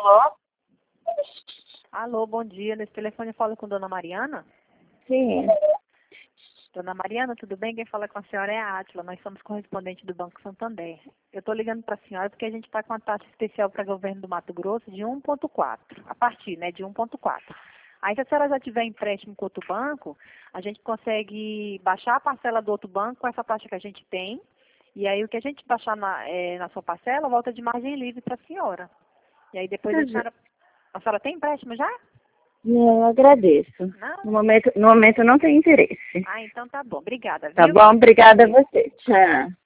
Alô? Alô, bom dia. Nesse telefone eu falo com Dona Mariana. Sim. Dona Mariana, tudo bem? Quem fala com a senhora é a Átila. Nós somos correspondentes do Banco Santander. Eu estou ligando para a senhora porque a gente está com uma taxa especial para o governo do Mato Grosso de 1,4. A partir, né, de 1,4. Aí, se a senhora já tiver empréstimo com outro banco, a gente consegue baixar a parcela do outro banco com essa taxa que a gente tem. E aí, o que a gente baixar na sua parcela, volta de margem livre para a senhora. E aí, depois a senhora tem empréstimo já? Não, eu agradeço. Não? No momento eu não tenho interesse. Ah, então tá bom. Obrigada, Tá viu? bom? Obrigada a você. Tchau.